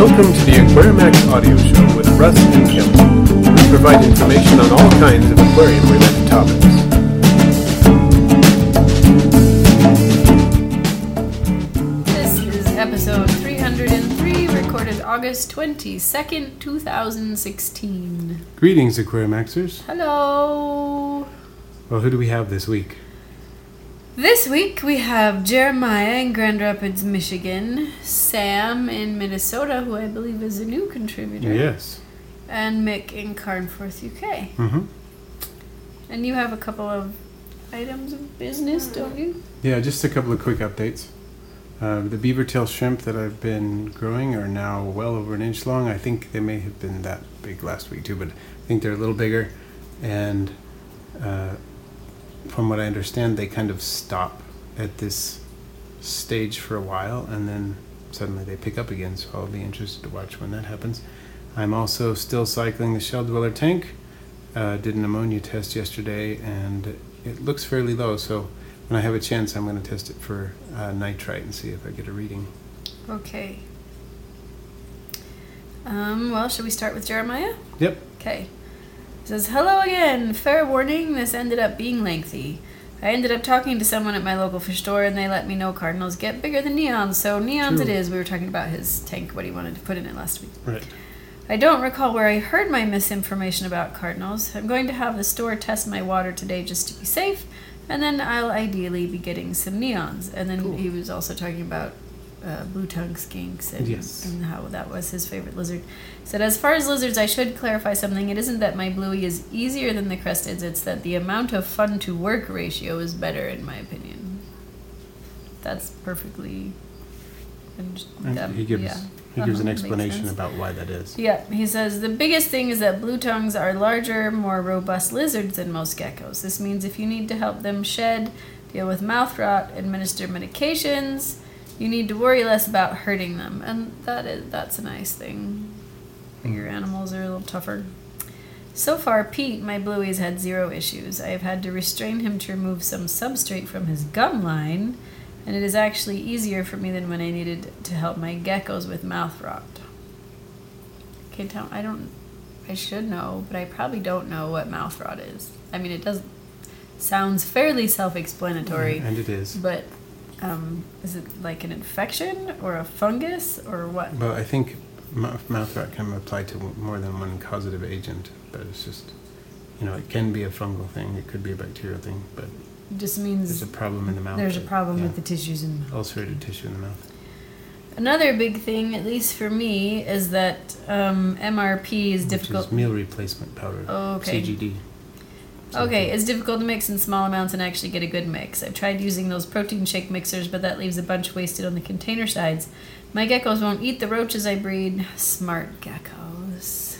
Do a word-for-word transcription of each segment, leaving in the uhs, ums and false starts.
Welcome to the Aquarimax audio show with Russ and Kim. We provide information on all kinds of aquarium-related topics. This is episode three hundred three, recorded August twenty-second, twenty sixteen. Greetings, Aquarimaxers. Hello. Well, who do we have this week? This week we have Jeremiah in Grand Rapids, Michigan, Sam in Minnesota, who I believe is a new contributor. Yes. And Mick in Carnforth, U K. Mm-hmm. And you have a couple of items of business, don't you? Yeah, just a couple of quick updates. Uh, the beaver tail shrimp that I've been growing are now well over an inch long. I think they may have been that big last week too, but I think they're a little bigger. And uh, from what I understand, they kind of stop at this stage for a while, and then suddenly they pick up again, so I'll be interested to watch when that happens. I'm also still cycling the shell dweller tank. Uh, did an ammonia test yesterday, and it looks fairly low, so when I have a chance, I'm going to test it for uh, nitrite and see if I get a reading. Okay. Um, well, should we start with Jeremiah? Yep. Okay. It says, hello again. Fair warning, this ended up being lengthy. I ended up talking to someone at my local fish store, and they let me know cardinals get bigger than neons, so neons True. it is. We were talking about his tank, what he wanted to put in it last week. Right. I don't recall where I heard my misinformation about cardinals. I'm going to have the store test my water today just to be safe, and then I'll ideally be getting some neons. And then Cool. he was also talking about uh, blue tongue skinks and, Yes. and how that was his favorite lizard. He said, as far as lizards, I should clarify something. It isn't that my bluey is easier than the cresteds, it's that the amount of fun to work ratio is better, in my opinion. That's perfectly... And, And um, he gives yeah. he gives Uh-huh, an makes explanation sense. about why that is. Yeah, he says, the biggest thing is that blue tongues are larger, more robust lizards than most geckos. This means if you need to help them shed, deal with mouth rot, administer medications, you need to worry less about hurting them. And that is that's a nice thing. Bigger animals are a little tougher. So far, Pete, my bluey, has had zero issues. I have had to restrain him to remove some substrate from his gum line, and it is actually easier for me than when I needed to help my geckos with mouth rot. Okay, Tom, I don't, I should know, but I probably don't know what mouth rot is. I mean, it does, sounds fairly self-explanatory. And it is. But um, is it like an infection or a fungus or what? Well, I think mouth mouth rot can apply to more than one causative agent, but it's just, you know, it can be a fungal thing, it could be a bacterial thing, but It just means there's a problem in the mouth. there's a problem yeah. with the tissues in the mouth. Ulcerated tissue in the mouth. Another big thing, at least for me, is that um, M R P is difficult. Which is meal replacement powder. Oh, okay. C G D. Okay, it's difficult to mix in small amounts and actually get a good mix. I've tried using those protein shake mixers, but that leaves a bunch wasted on the container sides. My geckos won't eat the roaches I breed. Smart geckos.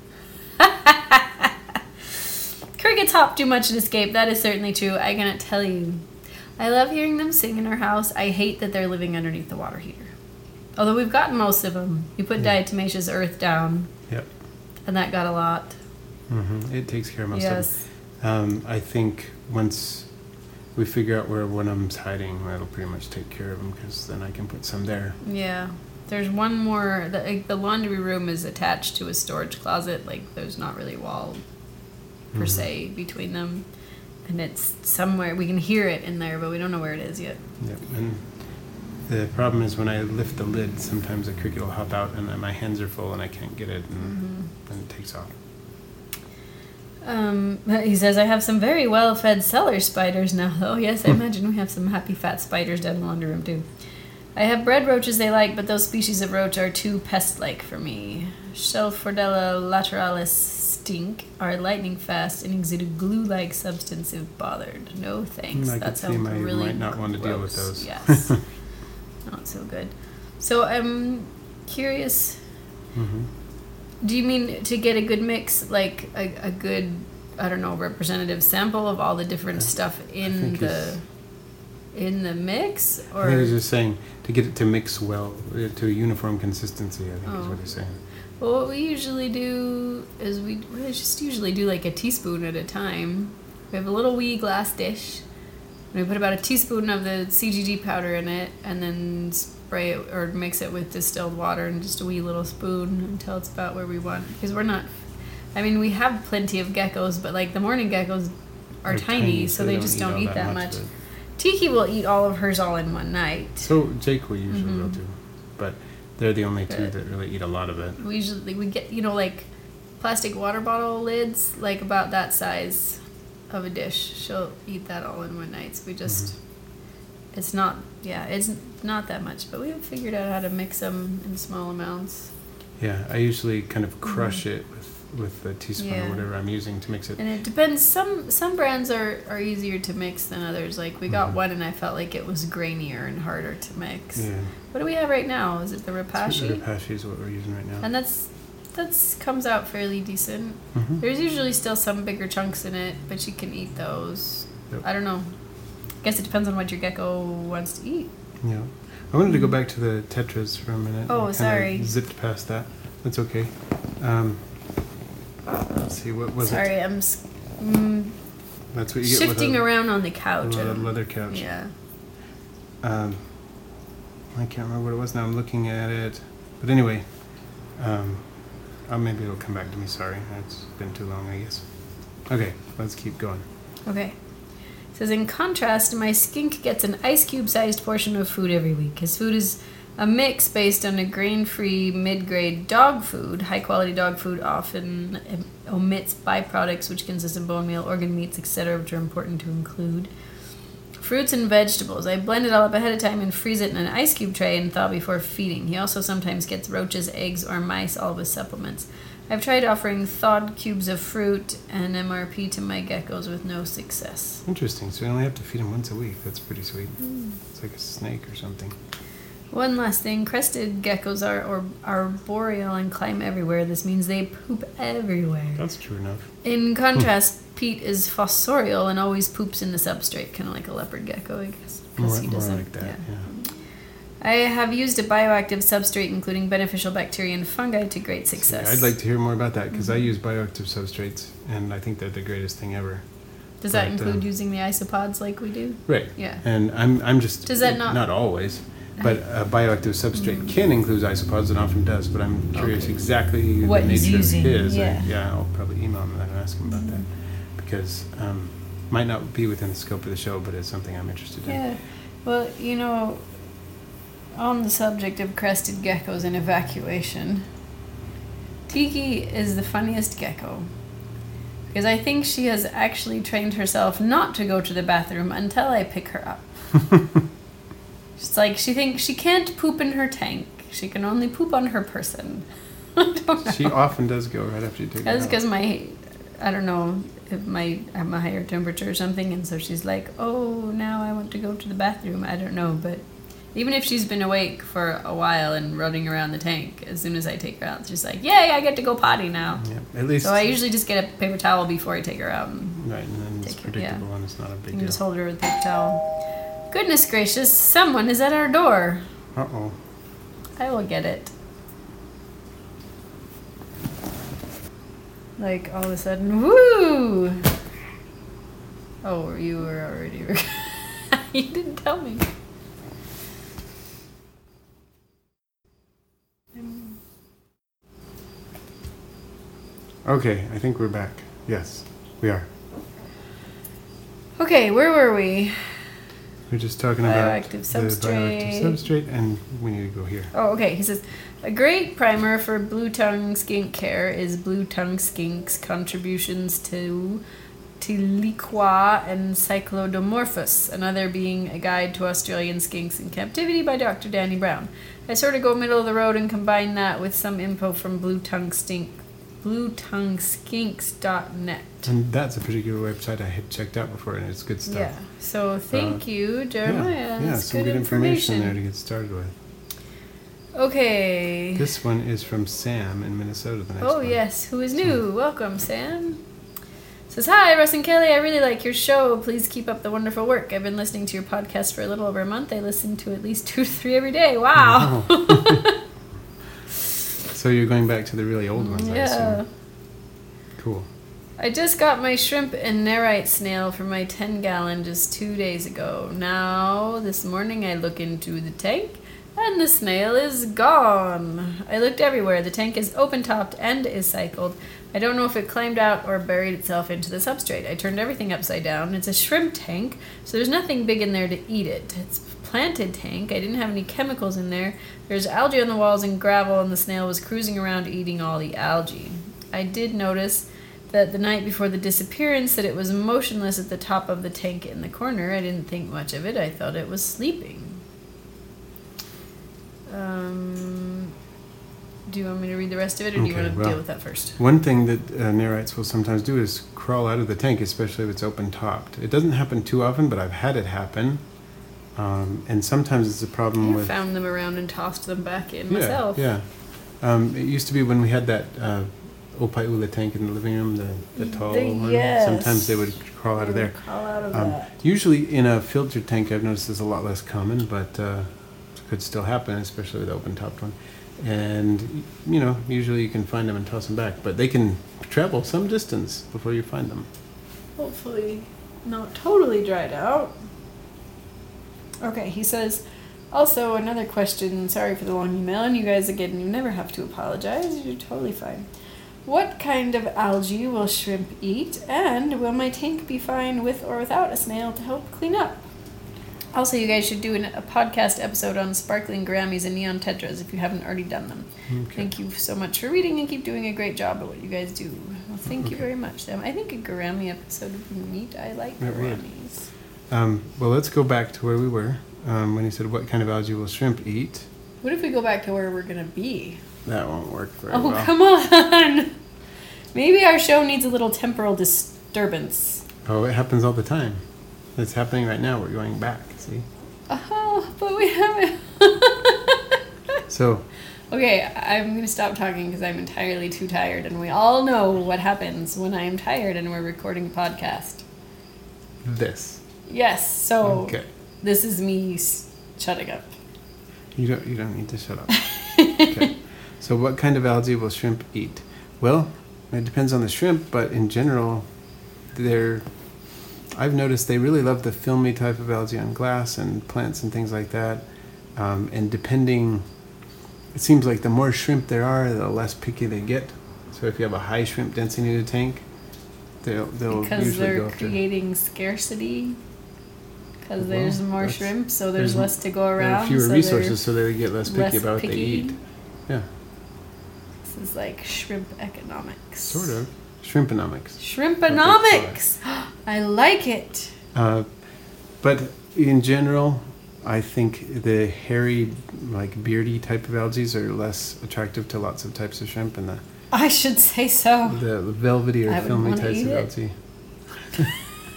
Crickets hop too much and escape. That is certainly true. I cannot tell you. I love hearing them sing in our house. I hate that they're living underneath the water heater. Although we've gotten most of them. You put Yeah. diatomaceous earth down, Yep. and that got a lot. Mm-hmm. It takes care of most of Yes. them. Um, I think once we figure out where one of them's hiding, that'll pretty much take care of them, because then I can put some there. Yeah. There's one more. The, like, the laundry room is attached to a storage closet. Like, there's not really a wall, per Mhm. se, between them. And it's somewhere. We can hear it in there, but we don't know where it is yet. Yep. And the problem is when I lift the lid, sometimes a cricket will hop out, and then my hands are full, and I can't get it, and Mm-hmm. then it takes off. Um, he says, I have some very well-fed cellar spiders now, though. Yes, I imagine we have some happy fat spiders down in the laundry room, too. I have bred roaches they like, but those species of roach are too pest-like for me. Shelfordella lateralis stink, are lightning fast, and exude a glue-like substance if bothered. No thanks. I that could sounds see I really might not want to deal with gross. those. Yes. Not so good. So I'm curious... Mm-hmm. Do you mean to get a good mix, like a, a good, I don't know, representative sample of all the different stuff in think the it's- in the mix, I think he's or just saying to get it to mix well, uh, to a uniform consistency, I think is Oh. what he's saying. well, what we usually do is we really just usually do like a teaspoon at a time. We have a little wee glass dish, We put about a teaspoon of the C G D powder in it, and then spray it or mix it with distilled water and just a wee little spoon until it's about where we want. Because we're not, I mean, we have plenty of geckos, but like the morning geckos are They're tiny, tiny, so they, just don't all eat that much. of it. Tiki will eat all of hers all in one night. So Jake will usually Mhm. will too, but they're the only two Good. that really eat a lot of it. We usually we get you know like plastic water bottle lids, like about that size of a dish. She'll eat that all in one night. So we just, Mm-hmm. it's not yeah, it's not that much, but we've figured out how to mix them in small amounts. Yeah, I usually kind of crush it with with a teaspoon Yeah. or whatever I'm using to mix it. And it depends. Some some brands are, are easier to mix than others. Like we got Mhm. one, and I felt like it was grainier and harder to mix. Yeah, What do we have right now? Is it the Rapashi? the Rapashi is what we're using right now. And that's that's comes out fairly decent. Mhm. There's usually still some bigger chunks in it, but you can eat those. Yep. I don't know. I guess it depends on what your gecko wants to eat. Yeah, I wanted to go back to the tetras for a minute. Oh, I kinda sorry. Zipped past that. That's okay. Um, let's see, what was Sorry, it? I'm s- mm, That's what you get shifting with a, around on the couch. a I don't- leather couch. Yeah. Um, I can't remember what it was now. I'm looking at it. But anyway, um, oh, maybe it'll come back to me. Sorry. It's been too long, I guess. Okay, let's keep going. Okay. It says, in contrast, my skink gets an ice cube-sized portion of food every week. His food is a mix based on a grain-free, mid-grade dog food. High-quality dog food often um, omits byproducts, which consist of bone meal, organ meats, et cetera, which are important to include. Fruits and vegetables. I blend it all up ahead of time and freeze it in an ice cube tray and thaw before feeding. He also sometimes gets roaches, eggs, or mice, all with supplements. I've tried offering thawed cubes of fruit and M R P to my geckos with no success. Interesting. So you only have to feed them once a week. That's pretty sweet. It's like a snake or something. One last thing, crested geckos are or arboreal and climb everywhere. This means they poop everywhere. That's true enough. In contrast, Pete is fossorial and always poops in the substrate, kind of like a leopard gecko, I guess. 'cause More, he more doesn't- like that, yeah. yeah. I have used a bioactive substrate, including beneficial bacteria and fungi, to great success. See, I'd like to hear more about that because I Mhm. use bioactive substrates and I think they're the greatest thing ever. Does that but, include um, using the isopods like we do? Right. Yeah. And I'm I'm just Does that not- not always, but a bioactive substrate can include isopods and often does. But I'm curious Okay. exactly What the he's nature using, of his. I- yeah. yeah, I'll probably email him and ask him about that because um, might not be within the scope of the show, but it's something I'm interested in. Yeah. Well, you know, on the subject of crested geckos and evacuation, Tiki is the funniest gecko. Because I think she has actually trained herself not to go to the bathroom until I pick her up. It's like she thinks she can't poop in her tank. She can only poop on her person. I don't know. She often does go right after you take her That's out. because my, I don't know, if my I have a higher temperature or something, and so she's like, oh, now I want to go to the bathroom. I don't know, but even if she's been awake for a while and running around the tank, as soon as I take her out, she's like, yay, I get to go potty now. Yeah, at least. So I usually just get a paper towel before I take her out, and Right, and then it's take it, yeah. predictable and it's not a you big can deal. just hold her with a paper towel. Goodness gracious, someone is at our door. Uh oh. I will get it. Like all of a sudden, woo! Oh, you were already. You didn't tell me. Okay, I think we're back. Yes, we are. Okay, where were we? We're just talking about Bioactive the substrate. bioactive substrate, and we need to go here. Oh, okay. He says a great primer for blue tongue skink care is Blue Tongue Skink's contributions to Tiliqua and Cyclodomorphus, another being a guide to Australian skinks in captivity by Doctor Danny Brown. I sort of go middle of the road and combine that with some info from Blue Tongue Stink, blue tongue skinks dot net. And that's a particular website I had checked out before, and it's good stuff. Yeah. So thank Uh, you, Jeremiah. Yeah, yeah That's some good information there to get started with. Okay. This one is from Sam in Minnesota. The next Oh, one. yes. Who is new? Welcome, Sam. Says, hi, Russ and Kelly. I really like your show. Please keep up the wonderful work. I've been listening to your podcast for a little over a month. I listen to at least two to three every day. Wow. Wow. So you're going back to the really old ones, I Yeah. assume. Cool. I just got my shrimp and nerite snail for my ten gallon just two days ago. Now, this morning I look into the tank and the snail is gone. I looked everywhere. The tank is open topped and is cycled. I don't know if it climbed out or buried itself into the substrate. I turned everything upside down. It's a shrimp tank, so there's nothing big in there to eat it. It's a planted tank. I didn't have any chemicals in there. There's algae on the walls and gravel, and the snail was cruising around eating all the algae. I did notice that the night before the disappearance that it was motionless at the top of the tank in the corner. I didn't think much of it. I thought it was sleeping. Um, do you want me to read the rest of it, or do you Okay, want to well, deal with that first? One thing that uh, nerites will sometimes do is crawl out of the tank, especially if it's open topped. It doesn't happen too often, but I've had it happen. Um, and sometimes it's a problem I with... found them around and tossed them back in yeah, myself. Yeah. Um, it used to be when we had that uh, Opaiula tank in the living room, the, the tall The- one. yes. Sometimes they would crawl out of They there. would crawl out of Um, that. usually in a filtered tank, I've noticed is a lot less common, but uh, it could still happen, especially with the open-topped one. And, you know, usually you can find them and toss them back, but they can travel some distance before you find them. Hopefully not totally dried out. Okay, he says, also another question, sorry for the long email, and you guys again, you never have to apologize, you're totally fine. What kind of algae will shrimp eat, and will my tank be fine with or without a snail to help clean up? Also, you guys should do an, a podcast episode on sparkling gouramis and neon tetras if you haven't already done them. Okay. Thank you so much for reading and keep doing a great job at what you guys do. Well, thank you Okay. very much, Sam. I think a gourami episode would be neat. I like It would. gouramis. Um, well, let's go back to where we were um, when he said, what kind of algae will shrimp eat? What if we go back to where we're going to be? That won't work very Oh, well. come on! Maybe our show needs a little temporal disturbance. Oh, it happens all the time. It's happening right now. We're going back, see? Oh, but we haven't. So, Okay, I'm going to stop talking because I'm entirely too tired, and we all know what happens when I am tired and we're recording a podcast. this. Yes, so Okay. this is me s- shutting up. You don't, you don't need to shut up. Okay. So what kind of algae will shrimp eat? Well, it depends on the shrimp, but in general, they're... I've noticed they really love the filmy type of algae on glass and plants and things like that. Um, and depending... It seems like the more shrimp there are, the less picky they get. So if you have a high shrimp density in a tank, they'll, they'll Because usually they're go after... creating scarcity. Because Well, there's more that's- shrimp, so there's, there's less to go There around. are fewer so they're resources, so they get less picky less about what they picky. eat. Yeah, This is like shrimp economics. sort of. Shrimponomics. Shrimponomics! I like it. Uh, but in general, I think the hairy, like beardy type of algae are less attractive to lots of types of shrimp, and the I should say so. the velvety or I would filmy wanna types eat of it. algae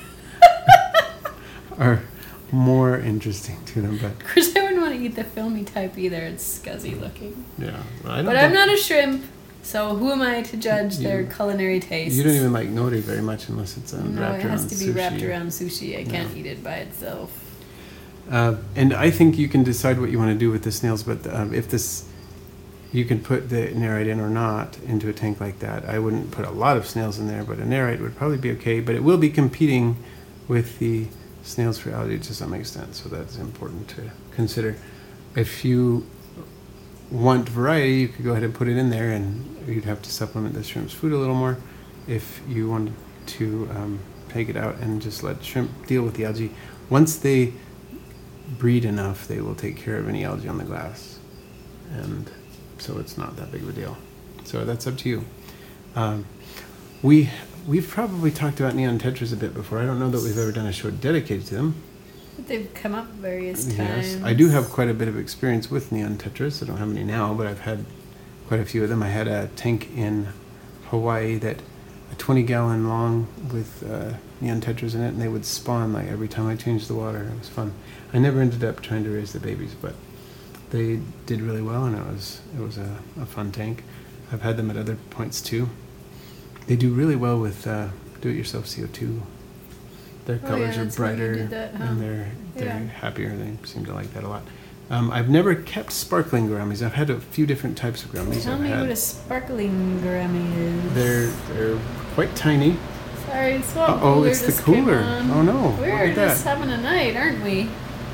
are more interesting to them. But Of course, I wouldn't want to eat the filmy type either. It's scuzzy looking. yeah, I don't But I'm think- not a shrimp, so who am I to judge their You- culinary tastes? You don't even like nori very much unless it's um, No, wrapped it has around to be sushi. wrapped around sushi. I can't No. eat it by itself. Uh, and I think you can decide what you want to do with the snails, but um, if this, you can put the nerite in or not into a tank like that. I wouldn't put a lot of snails in there, but a nerite would probably be okay. But it will be competing with the snails for algae to some extent, so that's important to consider. If you want variety, you could go ahead and put it in there, and you'd have to supplement the shrimp's food a little more. If you wanted to um, take it out and just let shrimp deal with the algae, once they breed enough, they will take care of any algae on the glass, and so it's not that big of a deal. So that's up to you. Um, we we've probably talked about neon tetras a bit before. I don't know that we've ever done a show dedicated to them. But they've come up various times. Yes, I do have quite a bit of experience with neon tetras. I don't have any now, but I've had quite a few of them. I had a tank in Hawaii that a twenty gallon long with uh, neon tetras in it, and they would spawn like every time I changed the water. It was fun. I never ended up trying to raise the babies, but they did really well, and it was it was a, a fun tank. I've had them at other points too. They do really well with uh, do-it-yourself C O two. Their Oh, colors yeah, are that's right, you brighter, did that, huh? and they're they're Yeah. happier. They seem to like that a lot. Um, I've never kept sparkling gouramis. I've had a few different types of gouramis. Tell I've me had. what a sparkling gourami is. They're they're quite tiny. Sorry, swamp Uh oh, cooler it's the just came cooler. on. Oh no. We're Look at just that. having a night, aren't we?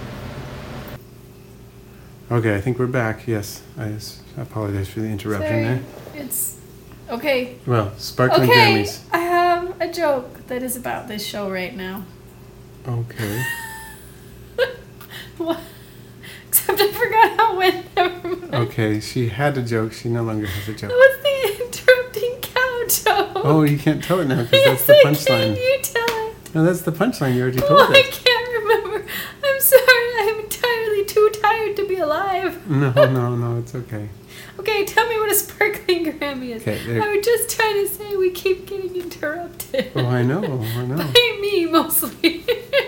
Okay, I think we're back. Yes. I s- apologize for the interruption Sorry. there. It's okay. Well, sparkling Okay, Grammys. I have a joke that is about this show right now. Okay. What? Except I forgot how it went. Never mind. Okay, she had a joke. She no longer has a joke. What's the interrupting cow joke? Oh, you can't tell it now because that's Yes, the I can. punchline. You tell it. No, that's the punchline. You already Oh, told I it. can't remember. I'm sorry. I'm entirely too tired to be alive. No, no, no. It's okay. Okay, tell me what a sparkling Grammy is. Okay, there- I was just trying to say we keep getting interrupted. Oh, I know. I know. By me, mostly.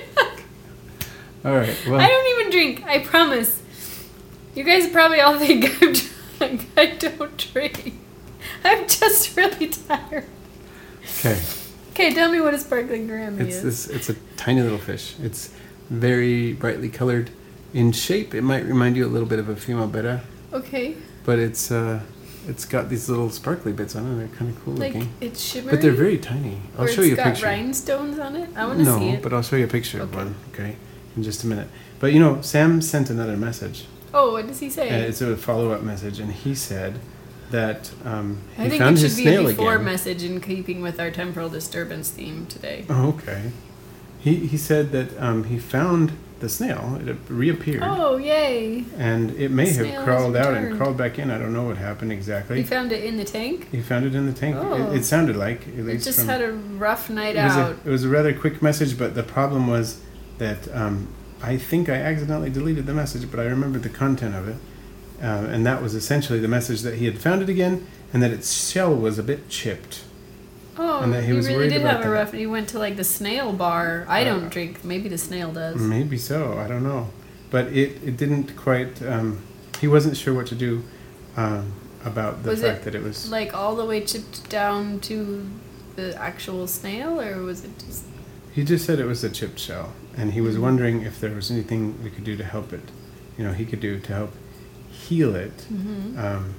All right. Well. I don't even drink, I promise. You guys probably all think I'm drunk. I don't drink. I'm just really tired. Okay. Okay, tell me what a sparkling Grammy It's is. this. It's a tiny little fish. It's very brightly colored. In shape, it might remind you a little bit of a female betta, Okay. but it's uh, it's got these little sparkly bits on it. They're kind of cool Like, looking. it's shimmery? But they're very tiny. I'll or show it's you a got picture. rhinestones on it? I want to no, see it. but I'll show you a picture of Okay. one. Okay, in just a minute. But you know, Sam sent another message. Oh, what does he say? Uh, it's a follow-up message, and he said that um, he I think found it his should be a snail before again. message in keeping with our temporal disturbance theme today. Oh, okay. He he said that um, he found the snail. It reappeared, Oh, yay. and it may The have snail has crawled out and returned. crawled back in. I don't know what happened He exactly. found it in the tank? He found it in the tank. Oh. It, it sounded like at It least just from, had a rough night it was a, out. it was a rather quick message, but the problem was that um, I think I accidentally deleted the message, but I remembered the content of it, uh, and that was essentially the message that he had found it again, and that its shell was a bit chipped. Oh, and that he he was really worried did about have a that. rough. He went to like the snail bar. I Uh, don't drink. Maybe the snail does. Maybe so. I don't know, but it, it didn't quite. Um, he wasn't sure what to do um, about the Was fact it that it was. Like all the way chipped down to the actual snail, or was it just? He just said it was a chipped shell, and he was Mhm. wondering if there was anything we could do to help it. You know, he could do to help heal it. Mm-hmm. Um,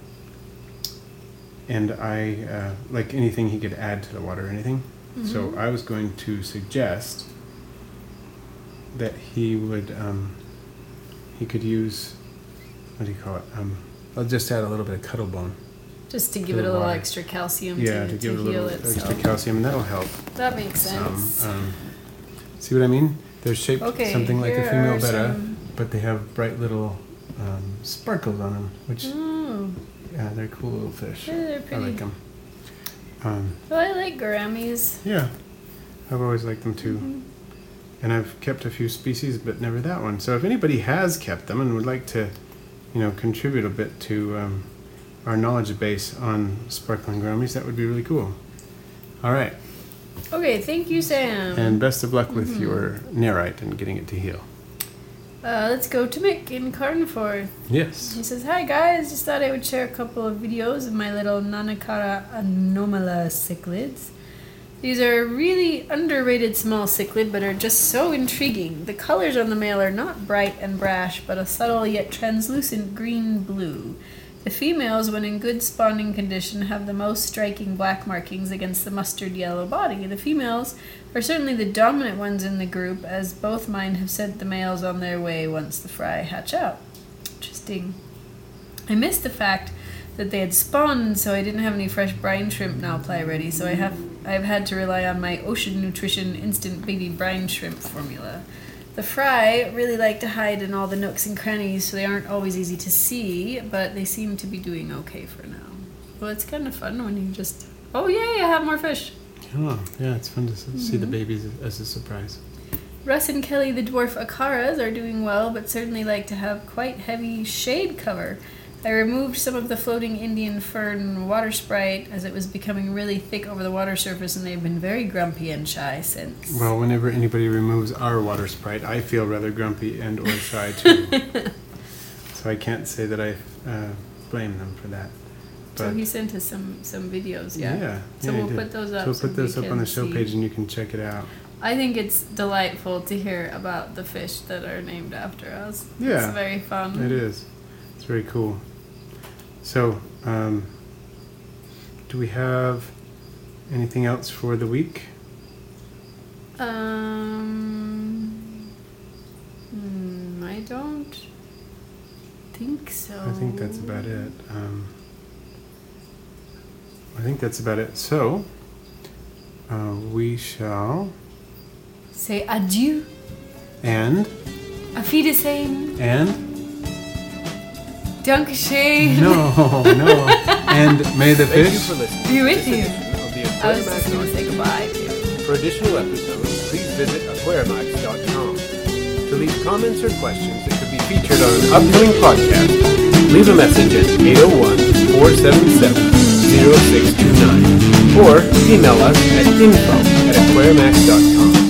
and I, uh, like anything he could add to the water or anything. So Mhm. I was going to suggest that he would, um, he could use, what do you call it? Um, I'll just add a little bit of cuttle bone. Just to give to it the a little water. extra calcium Yeah, to, to to, give it a heal little it. extra So calcium, and that'll help that makes some. sense. Um, see what I mean? They're shaped Okay, something like a here female are betta, some- but they have bright little um, sparkles on them, which, Oh, yeah, they're cool little fish. yeah, they're I pretty. like them. Um, Oh, I like gouramis. yeah, I've always liked them too. Mhm. And I've kept a few species, but never that one. So if anybody has kept them and would like to, you know, contribute a bit to um, our knowledge base on sparkling gouramis, that would be really cool. All right, Okay, thank you, Sam. and best of luck with Mhm. your nerite and getting it to heal. Uh, let's go to Mick in Carnforth. Yes. He says, "Hi guys, just thought I would share a couple of videos of my little Nanakara anomala cichlids. These are really underrated small cichlid, but are just so intriguing. The colors on the male are not bright and brash, but a subtle yet translucent green-blue. The females, when in good spawning condition, have the most striking black markings against the mustard yellow body. The females are certainly the dominant ones in the group, as both mine have sent the males on their way once the fry hatch out." Interesting. I missed the fact that they had spawned, so I didn't have any fresh brine shrimp now apply ready, so I have I've had to rely on my Ocean Nutrition instant baby brine shrimp formula. The fry really like to hide in all the nooks and crannies, so they aren't always easy to see, but they seem to be doing okay for now. Well, it's kind of fun when you just, oh yay, I have more fish. Oh, yeah, it's fun to s- see the Mhm. babies as a surprise. Russ and Kelly, the dwarf acaras, are doing well, but certainly like to have quite heavy shade cover. I removed some of the floating Indian fern water sprite as it was becoming really thick over the water surface, and they've been very grumpy and shy since. Well, whenever anybody removes our water sprite, I feel rather grumpy and or shy too. So I can't say that I uh, blame them for that. So But he sent us some, some videos, yeah. yeah, So yeah, he we'll did. put those up So we'll so put those we up on the can show see. page, and you can check it out. I think it's delightful to hear about the fish that are named after us. Yeah, It's very fun. It is. It's very cool. So, um, do we have anything else for the week? Um, hmm, I don't think so. I think that's about it. Um, I think that's about it. So, uh, we shall... Say adieu. And? Auf Wiedersehen. And? Dankeschön. No, no. And may the Thank you fish... for listening. Be with This you. edition of the I was just going to Aquariumax say goodbye too. For additional episodes, please visit aquariumax dot com. To leave comments or questions that could be featured on an upcoming podcast, leave a message at eight oh one, four seven seven, oh six two nine or email us at info at aquariumax dot com.